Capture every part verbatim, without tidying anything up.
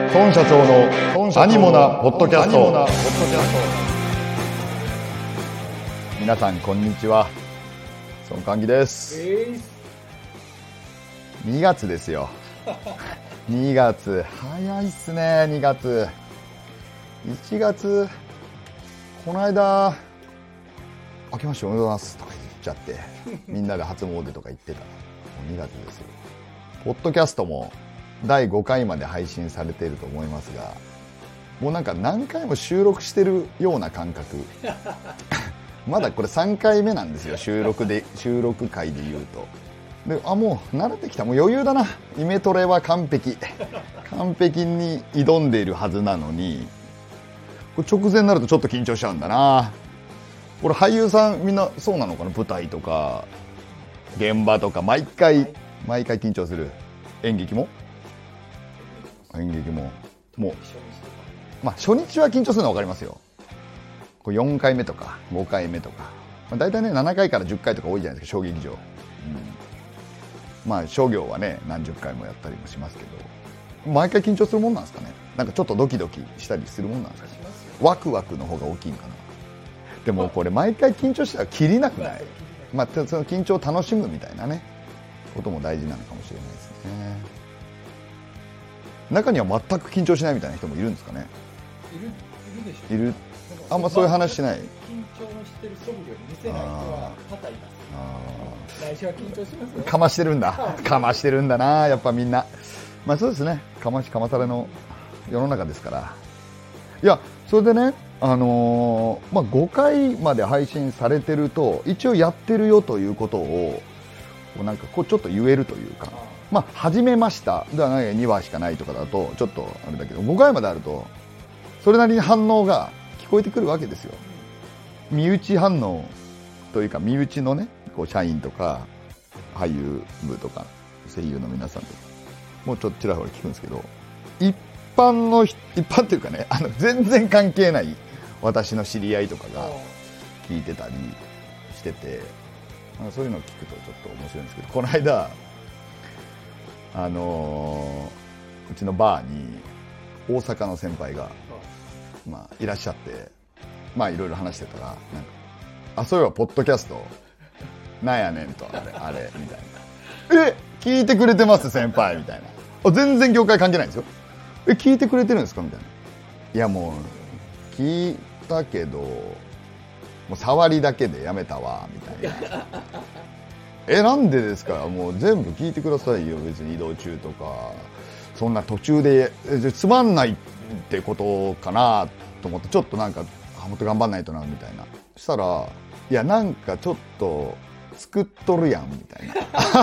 孫社長のアニモなポッドキャスト。皆さんこんにちは、孫寛義です。 えー、にがつですよにがつ早いっすね。にがついちがつこの間明けましておめでとうございますとか言っちゃってみんなで初詣とか行ってた。もうにがつですよ。ポッドキャストもだいごかいまで配信されていると思いますが、もうなんか何回も収録してるような感覚まだこれさんかいめなんですよ、収録で収録回で言うと。で、あ、もう慣れてきた、もう余裕だな、イメトレは完璧完璧に挑んでいるはずなのに、これ直前になるとちょっと緊張しちゃうんだな。これ俳優さんみんなそうなのかな。舞台とか現場とか毎回毎回緊張する。演劇も演劇ももう、まあ、初日は緊張するのは分かりますよ。これよんかいめとかごかいめとか、まあ、大体ねななかいからじゅっかいとか多いじゃないですか、小劇場。うん、まあ商業はね何十回もやったりもしますけど、毎回緊張するもんなんですかね。なんかちょっとドキドキしたりするもんなんですかね。ワクワクの方が大きいのかな。でもこれ毎回緊張したらきりなくない？まあ、その緊張を楽しむみたいなねことも大事なのかもしれないですね。中には全く緊張しないみたいな人もいるんですかね。 いる、いるでしょ。 いる。あんまそういう話しない。 緊張のしてる素振りを見せない人は多々います。来週は緊張しますよ。 かましてるんだかましてるんだな、やっぱみんな。まあそうですね、かましかまされの世の中ですから。いや、それでね、あのーまあ、ごかいまで配信されてると一応やってるよということをなんかこうちょっと言えるというか、まあ、始めましたではないにわしかないとかだとちょっとあれだけど、ごかいまであるとそれなりに反応が聞こえてくるわけですよ。身内反応というか、身内のねこう社員とか俳優部とか声優の皆さんとかもうちょっとちらほら聞くんですけど、一般の一般というかね、あの全然関係ない私の知り合いとかが聞いてたりしてて、そういうのを聞くとちょっと面白いんですけど、この間あのー、うちのバーに大阪の先輩が、まあ、いらっしゃって、まあいろいろ話してたら、なんかあ、そういえばポッドキャストなんやねんと、あれあれみたいな、え聞いてくれてます先輩みたいな、あ全然業界関係ないんですよ。え聞いてくれてるんですかみたいな。いやもう聞いたけどもう触りだけでやめたわみたいなえなんでですか、もう全部聞いてくださいよ、別に移動中とかそんな途中でつまんないってことかなと思って、ちょっとなんかもっと頑張んないとなみたいな。そしたら、いやなんかちょっと作っとるやんみたいな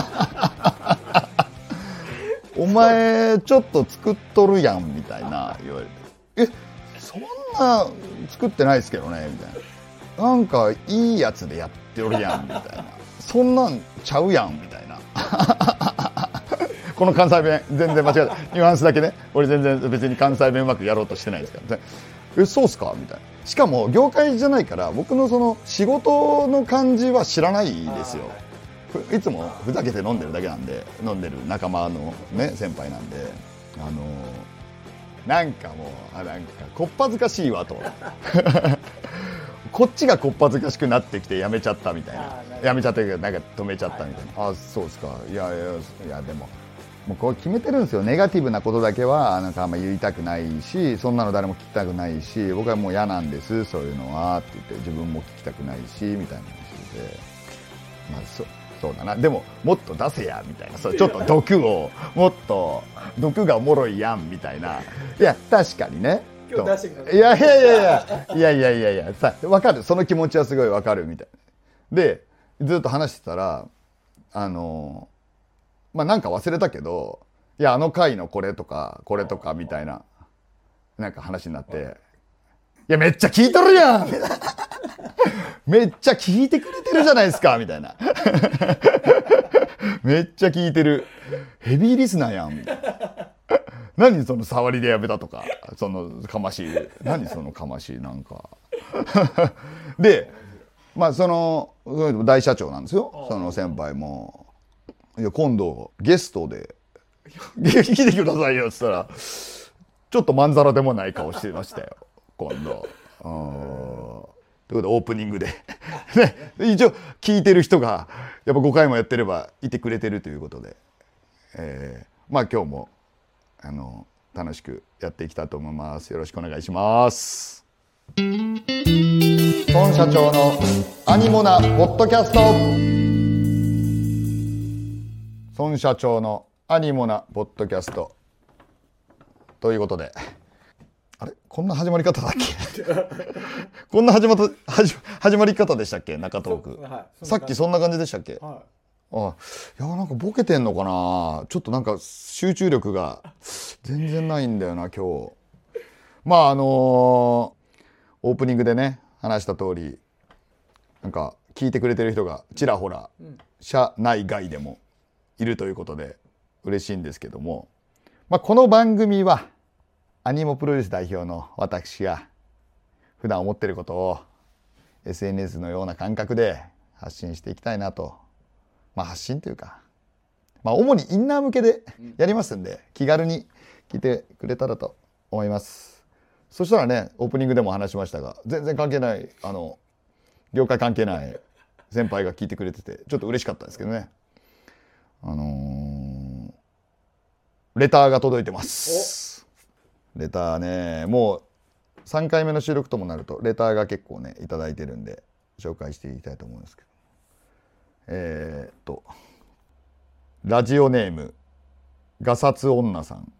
お前ちょっと作っとるやんみたいな言われて、えそんな作ってないですけどねみたいな、なんかいいやつでやっておるやんみたいな、そんなんちゃうやんみたいなこの関西弁全然間違えた、ニュアンスだけね、俺全然別に関西弁うまくやろうとしてないですからね。えそうっすかみたいな。しかも業界じゃないから僕のその仕事の感じは知らないですよ。いつもふざけて飲んでるだけなんで、飲んでる仲間のね先輩なんで、あのー、なんかもうあなんかこっぱずかしいわとこっちがこっぱずかしくなってきてやめちゃったみたいな、やめちゃったけどなんか止めちゃったみたいな、あそうですか、いやいやいやでももうこう決めてるんですよ。ネガティブなことだけはなんかあんま言いたくないし、そんなの誰も聞きたくないし、僕はもう嫌なんですそういうのはって言って、自分も聞きたくないしみたいな話で、まあそうそうだな、でももっと出せやみたいな、そうちょっと毒をもっと毒がおもろいやんみたいな。いや確かにね、 今日出してください。 いやいやいやいやいやいやいやいやさ分かる、その気持ちはすごい分かるみたいな。でずっと話してたら、あのまあなんか忘れたけど、いやあの回のこれとかこれとかみたいななんか話になって、いやめっちゃ聞いとるやんめっちゃ聞いてくれてるじゃないですかみたいなめっちゃ聞いてるヘビーリスナーやんみたいな何その触りでやめたとか、そのかましい何そのかましいなんかでまあその大社長なんですよ、その先輩も。いや今度ゲストで来てくださいよって言ったら、ちちょっとまんざらでもない顔してましたよ今度。うんということでオープニングでね、一応聞いてる人がやっぱごかいもやってればいてくれてるということで、えー、まあ今日もあの楽しくやっていきたいと思います。よろしくお願いします。孫社長のアニモナポッドキャスト。孫社長のアニモナポッドキャストということで、あれこんな始まり方だっけこんな始まった始始まり方でしたっけ中トーク、はい、さっきそんな感じでしたっけ、はい、あいやなんかボケてんのかな。ちょっとなんか集中力が全然ないんだよな今日。まああのー、オープニングでね話した通り、なんか聞いてくれてる人がちらほら、うん、社内外でもいるということで嬉しいんですけども、まあ、この番組はアニモプロデュース代表の私が普段思っていることを エスエヌエス のような感覚で発信していきたいなと。まあ発信というか、まあ主にインナー向けでやりますんで、気軽に聞いてくれたらと思います。そしたらね、オープニングでも話しましたが、全然関係ない、あの、業界関係ない先輩が聞いてくれてて、ちょっと嬉しかったですけどね。あのー、レターが届いてます。レターね、もうさんかいめの収録ともなるとレターが結構ねいただいてるんで紹介していきたいと思うんですけど、えー、っとラジオネームガサツ女さん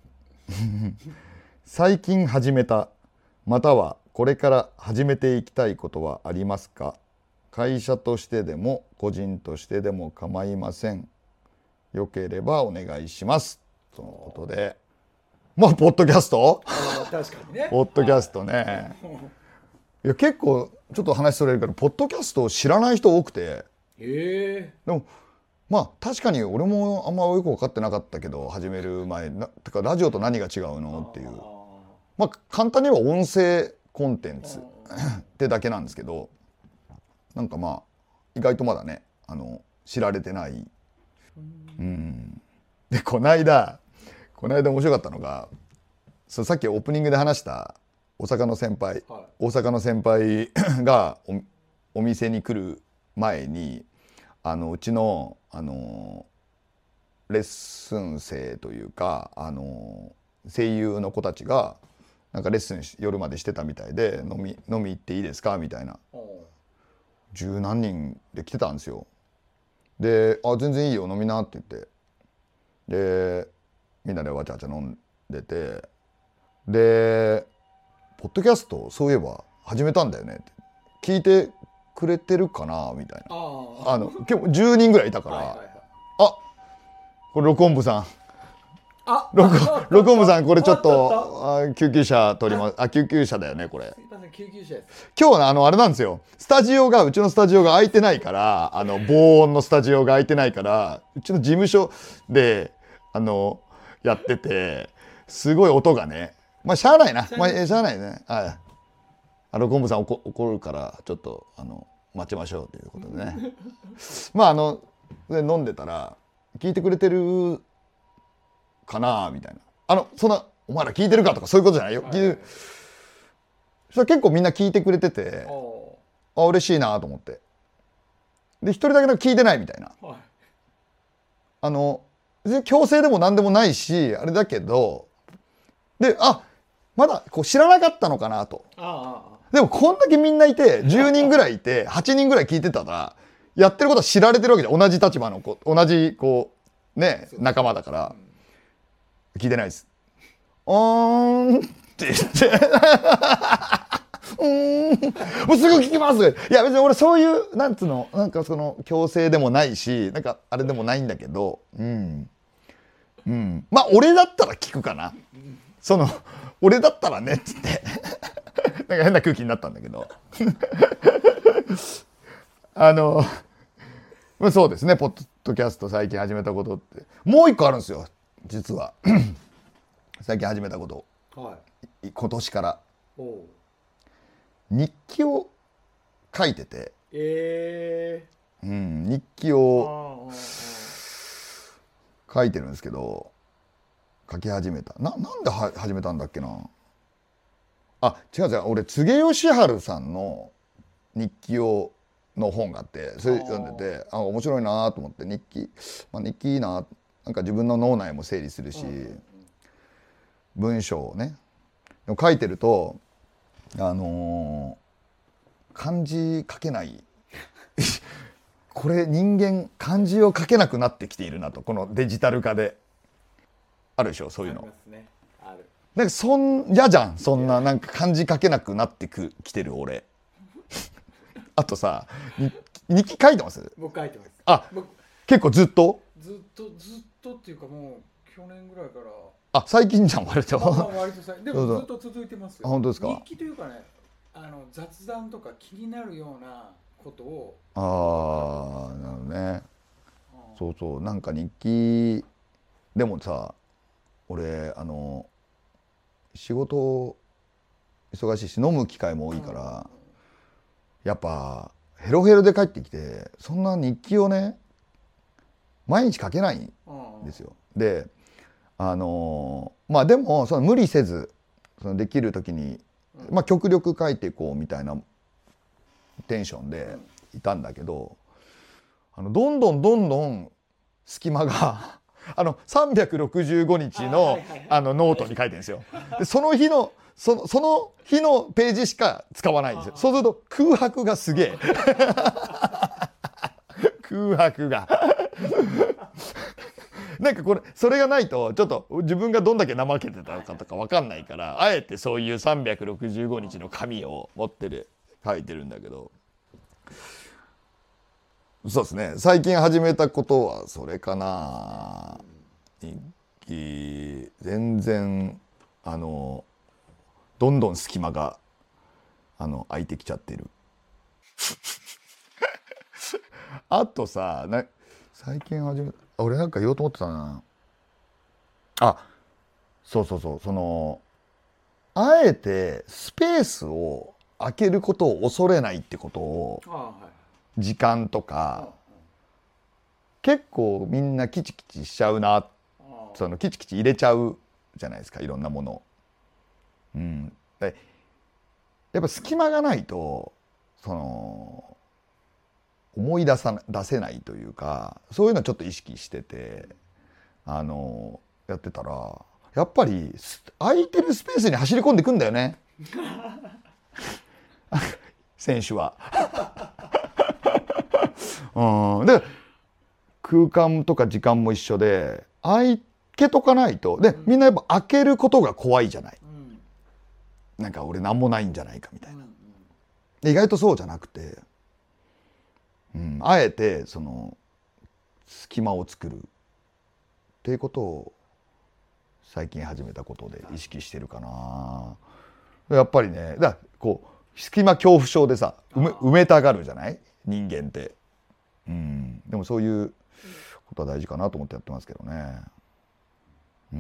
最近始めたまたはこれから始めていきたいことはありますか。会社としてでも個人としてでも構いません。よければお願いしますとのことで、まあポッドキャスト確かにねポッドキャストねいや結構ちょっと話それるけどポッドキャストを知らない人多くて、へえでもまあ確かに俺もあんまよく分かってなかったけど始める前なてかラジオと何が違うのっていう、まあ簡単に言えば音声コンテンツってだけなんですけど、なんかまあ意外とまだねあの知られてない。うんでこの間この間面白かったのが、そうさっきオープニングで話した大阪の先輩、はい、大阪の先輩が お, お店に来る前にあのうちの、あのレッスン生というか、あの声優の子たちがなんかレッスン夜までしてたみたいで、飲み飲み行っていいですかみたいな、十何人で来てたんですよ。で、あ全然いいよ飲みなって言って、でみんなでわちゃわちゃ飲んでて、でポッドキャストそういえば始めたんだよねって聞いてくれてるかなみたいな、ああの結構じゅうにんぐらいいたから、はいはいはい、あこれ録音部さん、あ録録音部さんこれちょっとあ救急車取ります。あ救急車だよねこれ。すいません救急車です。今日はあのあれなんですよ、スタジオがうちのスタジオが空いてないから、あの防音のスタジオが空いてないからうちの事務所であのやっててすごい音がね、まあしゃあないな、まあしゃあないね、はい、あのゴンブさん怒怒るからちょっとあの待ちましょうということでねまああので飲んでたら聞いてくれてるかなみたいな、あのそんなお前ら聞いてるかとかそういうことじゃないよ、はい、聞いてそしたら結構みんな聞いてくれてて、あ嬉しいなと思って、で一人だけ聞いてないみたいな、はい、あの強制でも何でもないしあれだけど、であまだこう知らなかったのかなと。ああでもこんだけみんないてじゅうにんぐらいいてはちにんぐらい聞いてたらやってることは知られてるわけじゃん、同じ立場の子同じこうね仲間だから、聞いてないです。あーんって言ってうーんもうすぐ聞きます。いや別に俺そういうなんつうのなんかその強制でもないしなんかあれでもないんだけど、うんうん、まあ俺だったら聞くかな、その俺だったらねっつってなんか変な空気になったんだけどあのそうですね、ポッドキャスト最近始めたことってもう一個あるんですよ実は最近始めたこと、はい、今年からお日記を書いてて、えーうん、日記を書いてるんですけど、 書き始めた。ななんでは始めたんだっけな。あ違う違う、俺柘植義治さんの日記をの本があって、それ読んでて、あ面白いなと思って、日記、まあ、日記いいな、なんか自分の脳内も整理するし、文章をねでも書いてるとあのー、漢字書けないこれ人間漢字を書けなくなってきているなと、このデジタル化で。あるでしょそういうの。ありますね。ある。なんかそん嫌じゃん、そんななんか漢字書けなくなってくきてる俺あとさ日記書いてます？ 僕書いてます。 あ結構ずっとずっとずっとっていうかもう去年ぐらいから。 あ最近じゃん割と。 まあまあ割とさでもずっと続いてますよ。 あ本当ですか。 日記というかね、あの雑談とか気になるようなことを。 ああなるほどね。そうそうなんか日記でもさ俺あの仕事忙しいし飲む機会も多いから、やっぱヘロヘロで帰ってきてそんな日記をね毎日書けないんですよ。であのまあでもその無理せずそのできる時に、まあ、極力書いていこうみたいなテンションでいたんだけど、あのどんどんどんどん隙間があのさんびゃくろくじゅうごにちのあのノートに書いてるんですよ。でその日のそのその日のページしか使わないんですよ。そうすると空白がすげえ空白がなんかこれそれがないとちょっと自分がどんだけ怠けてたのかとか分かんないから、あえてそういうさんびゃくろくじゅうごにちの紙を持ってる書いてるんだけど、そうですね最近始めたことはそれかな。日記全然あのどんどん隙間があの空いてきちゃってるあとさな最近始めた俺なんか言おうと思ってたなあそうそうそうそのあえてスペースを空けることを恐れないってことを時間とか結構みんなキチキチしちゃうな、そのキチキチ入れちゃうじゃないですかいろんなもの。うん、でやっぱ隙間がないとその思い出さ出せないというかそういうのちょっと意識しててあのやってたらやっぱり空いてるスペースに走り込んでくんだよね選手はうんで空間とか時間も一緒で空けとかないとでみんなやっぱ開けることが怖いじゃない、うん、なんか俺なんもないんじゃないかみたいな、うんうん、意外とそうじゃなくて、うん、あえてその隙間を作るっていうことを最近始めたことで意識してるかな。やっぱりねだこう隙間恐怖症でさ埋め、埋めたがるじゃない人間って、うん、でもそういうことは大事かなと思ってやってますけどね、うん、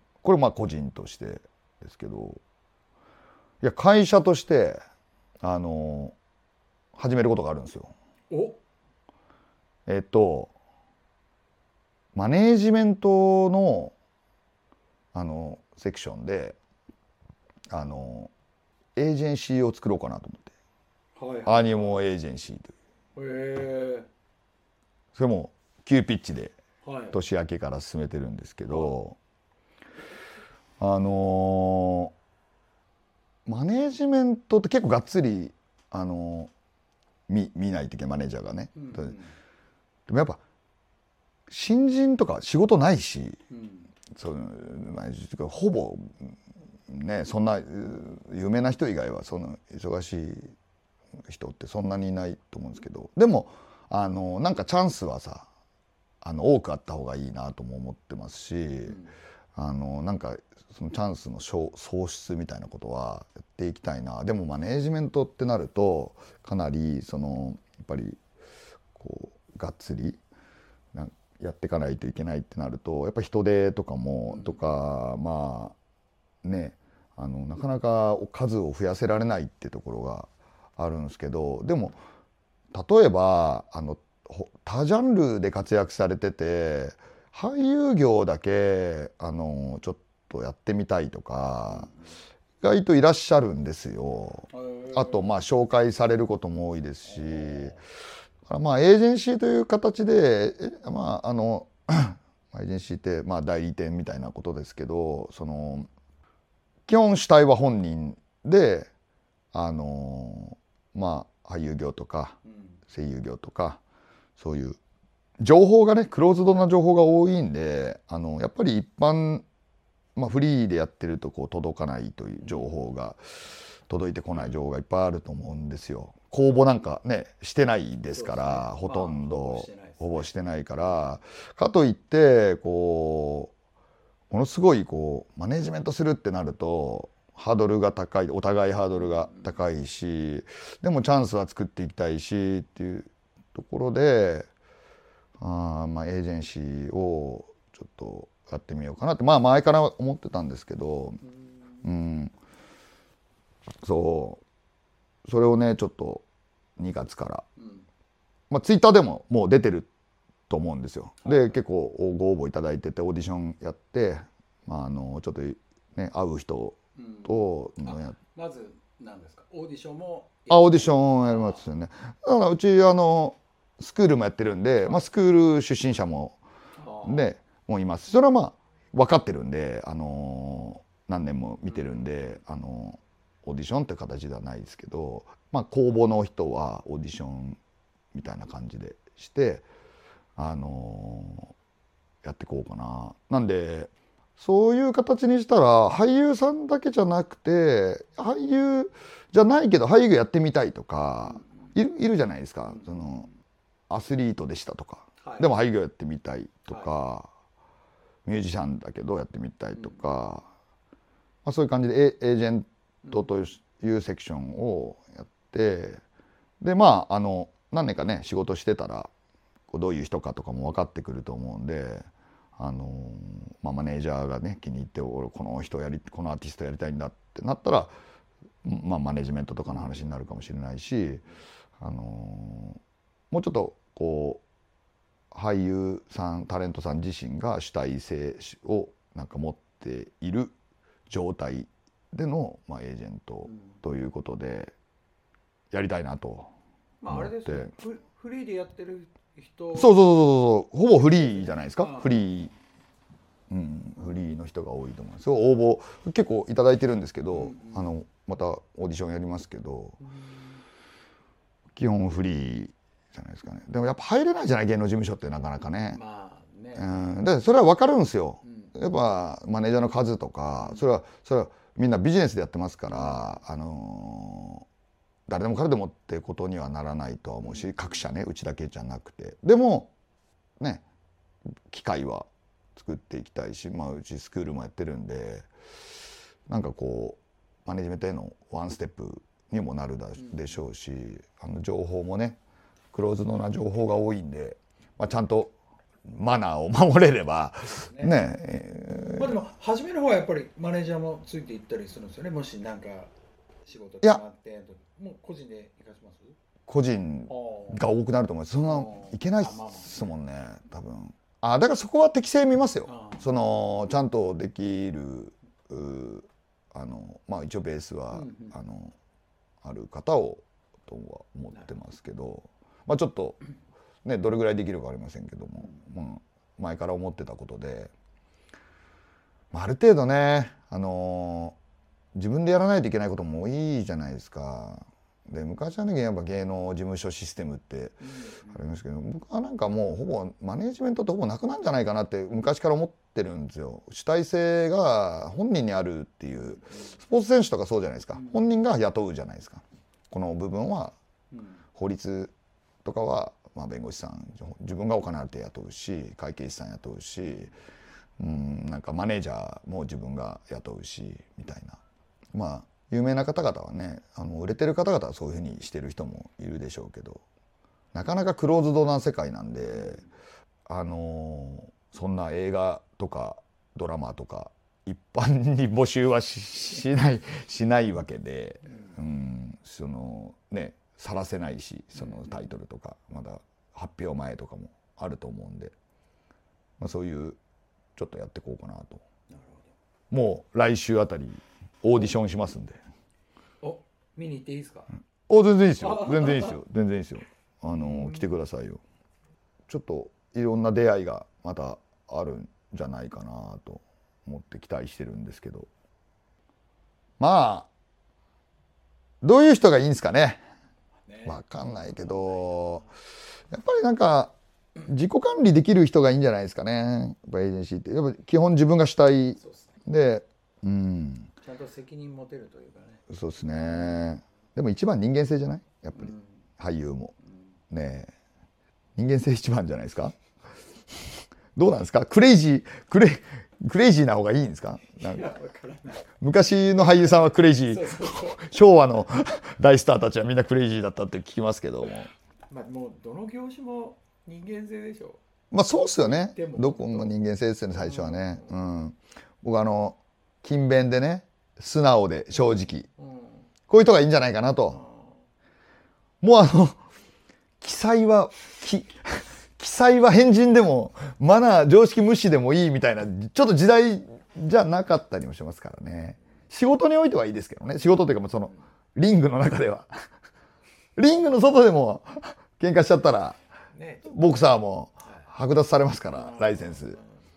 これまあ個人としてですけどいや会社としてあの始めることがあるんですよ。おえっとマネージメントのあのセクションであのエージェンシーを作ろうかなと思って、はいはい、アニモエージェンシーという、へーそれも急ピッチで年明けから進めてるんですけど、はい、あのマネージメントって結構がっつりあの 見, 見ないといけないマネージャーがね、うんうん、でもやっぱ新人とか仕事ないし、うん、そうほぼねそんな有名な人以外はその忙しい人ってそんなにいないと思うんですけど、でもあのなんかチャンスはさあの多くあった方がいいなとも思ってますし、うん、あのなんかそのチャンスの創出みたいなことはやっていきたいな。でもマネージメントってなるとかなりそのやっぱりこうがっつりやっていかないといけないってなるとやっぱ人手とかもとかまあねあのなかなか数を増やせられないってところがあるんですけど、でも例えばあの多ジャンルで活躍されてて俳優業だけあのちょっとやってみたいとか、意外といらっしゃるんですよ。あとまあ紹介されることも多いですし、まあエージェンシーという形で、まああのエージェンシーってまあ代理店みたいなことですけど、その基本主体は本人で、あのまあ俳優業とか声優業とかそういう情報がねクローズドな情報が多いんで、あのやっぱり一般、まあ、フリーでやってるとこう届かないという情報が届いてこない情報がいっぱいあると思うんですよ。公募なんかねしてないですから、ほとんどほぼしてないから、かといってこうものすごいこうマネジメントするってなるとハードルが高い、お互いハードルが高いし、でもチャンスは作っていきたいしっていうところで、あまあエージェンシーをちょっとやってみようかなって、まあ前から思ってたんですけど、うん、そうそれをねちょっとにがつから、まあツイッターでももう出てると思うんですよ。で結構ご応募いただいてて、オーディションやって、まあ、あのちょっとね会う人と、 うん、まず何ですか、オーディションもあオーディションやりますよね。だからうちあのスクールもやってるんで、まあ、スクール出身者もねもいます。それはまあ分かってるんで、あの何年も見てるんで、あのオーディションって形ではないですけど、まあ、公募の人はオーディションみたいな感じでして、あのやっていこうかな。なんでそういう形にしたら俳優さんだけじゃなくて、俳優じゃないけど俳優やってみたいとかいる、いるじゃないですか。そのアスリートでしたとか、はい、でも俳優やってみたいとか、はい、ミュージシャンだけどやってみたいとか、うん、まあ、そういう感じでエージェントというセクションをやって、でまああの何年かね仕事してたらどういう人かとかも分かってくると思うんで、あのまあ、マネージャーがね気に入って俺この人やりこのアーティストやりたいんだってなったら、まあ、マネジメントとかの話になるかもしれないし、あのもうちょっとこう俳優さんタレントさん自身が主体性をなんか持っている状態での、まあ、エージェントということでやりたいなと思って、まあ、あれですね、 フ、フリーでやってる人、 そうそうそうそう、ほぼフリーじゃないですか。フリー、うん、フリーの人が多いと思います。応募結構いただいてるんですけど、うんうん、あのまたオーディションやりますけど、うん、基本フリーじゃないですかね。でもやっぱ入れないじゃない、芸能事務所ってなかなかね。まあね、うん、でそれは分かるんですよ。うん、やっぱマネージャーの数とか、それはそれはみんなビジネスでやってますから、あのー誰でも彼でもってことにはならないとは思うし、各社ねうちだけじゃなくて、でもね機会は作っていきたいし、まあ、うちスクールもやってるんで、なんかこうマネジメントへのワンステップにもなるでしょうし、あの情報もねクローズドな情報が多いんで、まあ、ちゃんとマナーを守れればね。ねえー、まあでも初めの方はやっぱりマネージャーもついていったりするんですよね。もしなんか仕事決まってもう個人で行かせます？ 個人が多くなると思います。そんないけないですもんね、多分。あ、だからそこは適性見ますよ。そのちゃんとできるあのまあ一応ベースは、うんうん、あのある方をとは思ってますけど、まあちょっとねどれぐらいできるかありませんけども、まあ、前から思ってたことで、まあ、ある程度ねあの自分でやらないといけないことも多いじゃないですか。で昔はねやっぱ芸能事務所システムってありますけど、僕はなんかもうほぼマネジメントってほぼなくなんじゃないかなって昔から思ってるんですよ。主体性が本人にあるっていう。スポーツ選手とかそうじゃないですか。本人が雇うじゃないですか。この部分は法律とかはまあ弁護士さん自分がお金あるって雇うし、会計士さん雇うし、うん、なんかマネージャーも自分が雇うしみたいな。まあ有名な方々はね、あの売れてる方々はそういうふうにしてる人もいるでしょうけど、なかなかクローズドな世界なんで、あのそんな映画とかドラマとか一般に募集は し, しないしないわけで、うん、そのね晒せないし、そのタイトルとかまだ発表前とかもあると思うんで、 まあ、そういうちょっとやっていこうかなと。 なるほもう来週あたりオーディションしますんで。 ど。お、見に行っていいですか？ お、全然いいですよ。全然いいですよ。全然いいですよ。あの来てくださいよ。ちょっといろんな出会いがまたあるんじゃないかなと思って期待してるんですけど、まあどういう人がいいんですかね。わかんないけど、やっぱりなんか自己管理できる人がいいんじゃないですかね。やっぱエージェンシーってやっぱ基本自分が主体で、うん、 ちゃんと責任持てるというかね。 そうですね。でも一番人間性じゃない？やっぱり、うん、俳優も、うん、ねえ、人間性一番じゃないですか。どうなんですか？クレイジークレクレイジーな方がいいんですか？なんか昔の俳優さんはクレイジー、そうそうそう、昭和の大スターたちはみんなクレイジーだったって聞きますけども、 まあもうどの業種も人間性でしょ。 まあそうっすよね。どこも人間性ですよね、最初はね。うん、うん、僕あの勤勉でね、素直で正直、うん、こういう人がいいんじゃないかなと。うん、もうあの記載はき記載は変人でもマナー常識無視でもいいみたいなちょっと時代じゃなかったりもしますからね。仕事においてはいいですけどね。仕事というかそのリングの中ではリングの外でも喧嘩しちゃったらボクサーも剥奪されますから、ライセンス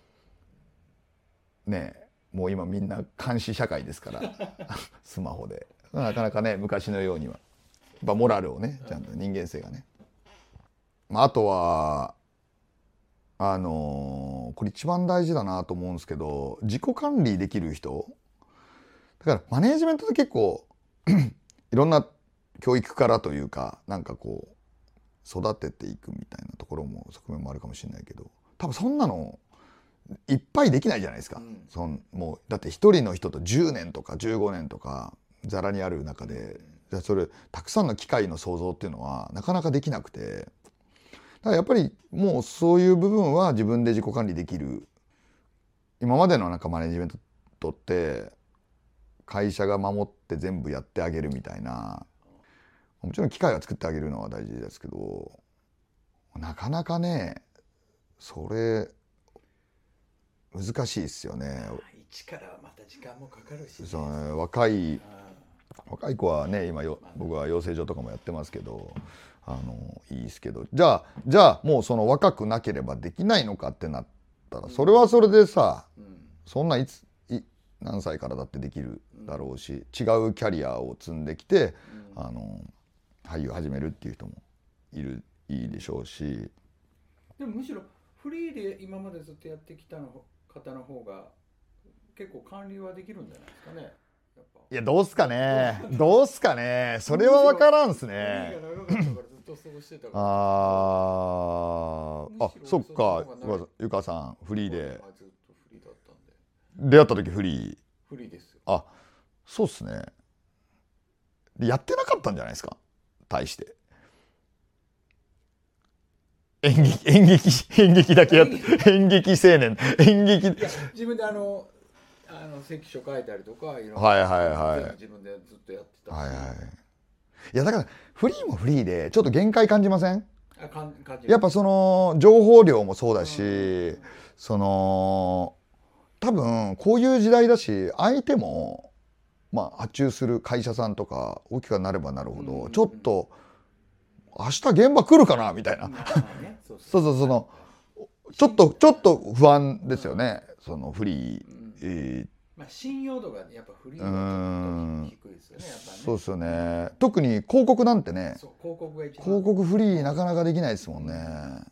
ねえ、もう今みんな監視社会ですからスマホでなかなかね、昔のようにはやっぱモラルをね、ちゃんと人間性がね。あとはあのー、これ一番大事だなと思うんですけど、自己管理できる人だから、マネージメントって結構いろんな教育からというか、なんかこう育てていくみたいなところも側面もあるかもしれないけど、多分そんなのいっぱいできないじゃないですか。うん、そんもうだって一人の人とじゅうねんとかじゅうごねんとかざらにある中で、じゃあそれたくさんの機会の創造っていうのはなかなかできなくて。だからやっぱりもうそういう部分は自分で自己管理できる。今までのなんかマネジメントって会社が守って全部やってあげるみたいな、もちろん機会は作ってあげるのは大事ですけど、なかなかねそれ難しいですよね。 一からはまた時間もかかるし、ね、 そうね、若い若い子はね、今よ僕は養成所とかもやってますけど、あのいいですけど、じゃあじゃあもうその若くなければできないのかってなったら、それはそれでさ、うん、そんないつい何歳からだってできるだろうし、違うキャリアを積んできて、うん、あの俳優始めるっていう人もいるいいでしょうし、 でもむしろフリーで今までずっとやってきたの方の方が結構管理はできるんじゃないですかね。やっぱいや、どうすかねどうすかねそれは分からんすね。ああ、そっか、ゆかさんフリーで出会った時フリーフリーですよ。 あ、そうっすね。やってなかったんじゃないですか、対して演劇演劇演劇だけやって演劇青年演劇、いや自分であのあの関所書いたりとかいろんな、 はいはいはい、 自分でずっとやってたし、 はいはい、いやだからフリーもフリーでちょっと限界感じません？ あ感感じやっぱその情報量もそうだし、うん、その多分こういう時代だし、相手もまあ発注する会社さんとか大きくなればなるほど、うん、ちょっと明日現場来るかなみたいな、うんね、そうそうそう、そのちょっとちょっと不安ですよね、うん、そのフリー、うんえーまあ、信用度がやっぱフリーは低いですよね、やっぱね。 そうですよね。特に広告なんてね、 そう広告が一番広告フリーなかなかできないですもんね。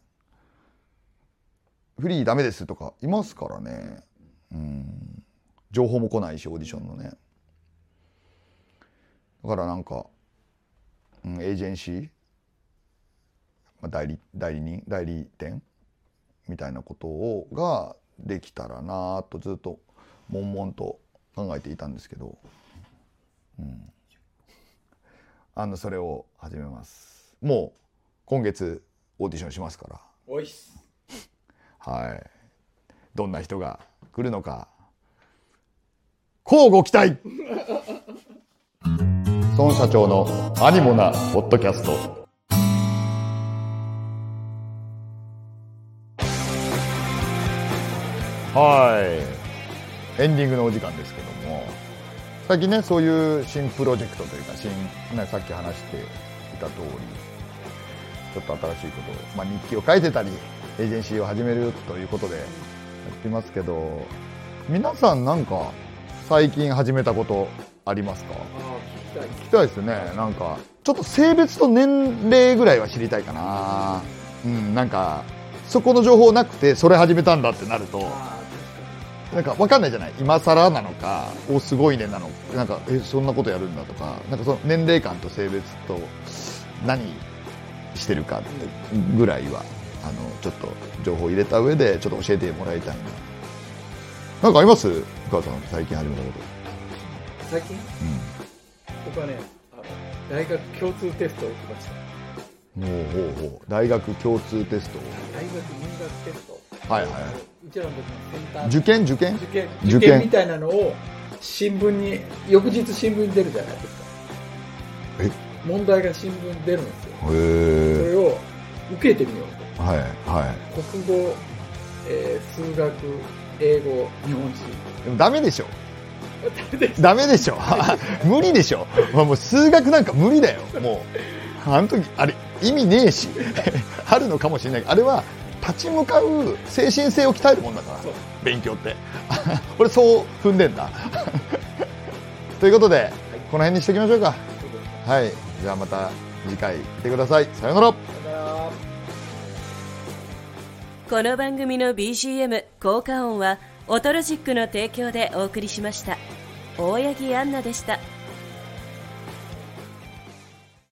フリーダメですとかいますからね。うん、情報も来ないし、オーディションのね。だからなんか、うん、エージェンシー、まあ、代理代理人代理店みたいなことをができたらなとずっと悶々と考えていたんですけど、うん、あのそれを始めます。もう今月オーディションしますから。 おいっす。 はい。どんな人が来るのか、乞うご期待。孫社長のアニモなポッドキャスト。 はいエンディングのお時間ですけども、最近ねそういう新プロジェクトというか新、ね、さっき話していた通りちょっと新しいことを、まあ、日記を書いてたりエージェンシーを始めるということでやってますけど、皆さんなんか最近始めたことありますか？ あ聞きたい。 聞きたいですね。なんかちょっと性別と年齢ぐらいは知りたいかな。うん、なんかそこの情報なくてそれ始めたんだってなるとなんか分かんないじゃない。今更なのかおすごいねなのか、なんかえそんなことやるんだとか、なんかその年齢感と性別と何してるかってぐらいはあのちょっと情報を入れた上でちょっと教えてもらいたいな。なんかあります？お母さん最近始めたこと。 最近、うん、僕はねあの大学共通テストを受けました。 ほうほうほう大学共通テスト。 大学入学テスト。 はいはい。 うちらの時のセンター受験受験受験受験みたいなのを新聞に翌日新聞に出るじゃないですか。 え問題が新聞に出るんですよ。 へえ。 それを受けてみようと。 はいはい。 国語、えー、数学、英語、日本史。 でもダメでしょ。 ダメでしょ。 ダメでしょ。無理でしょ。もう数学なんか無理だよ。もうあの時あれ意味ねえしあるのかもしれないけど、あれは立ち向かう精神性を鍛えるもんだから勉強って俺そう踏んでんだということで、はい、この辺にしておきましょうか。はい、じゃあまた次回見てください。さよなら。 この番組の ビージーエム 効果音はオトロジックの提供でお送りしました。大八木アンナでした。